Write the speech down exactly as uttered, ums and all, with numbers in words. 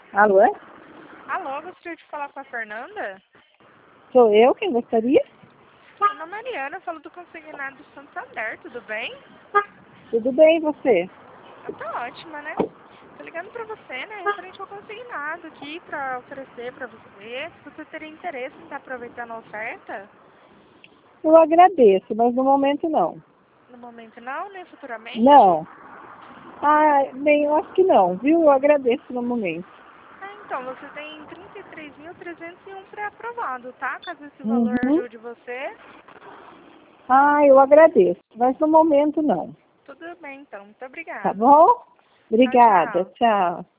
Alô? Alô, gostaria de falar com a Fernanda? Sou eu quem gostaria? Meu nome é Mariana, falo do Consignado do Santander, tudo bem? Tudo bem, e você? Eu tô ótima, né? Tô ligando pra você, né, referente ao consignado aqui pra oferecer pra você. Se você teria interesse em estar aproveitando a oferta, Eu agradeço, mas no momento não. no momento não, nem futuramente. Não. Ah, bem, eu acho que não, viu? Eu agradeço no momento. Ah, então, você tem trinta e três mil trezentos e um pré-aprovado, tá? Caso esse valor Uhum. ajude você. Ah, eu agradeço, mas no momento não. Tudo bem, então. Muito Tá obrigada. bom? Tchau, Obrigada, tchau. tchau.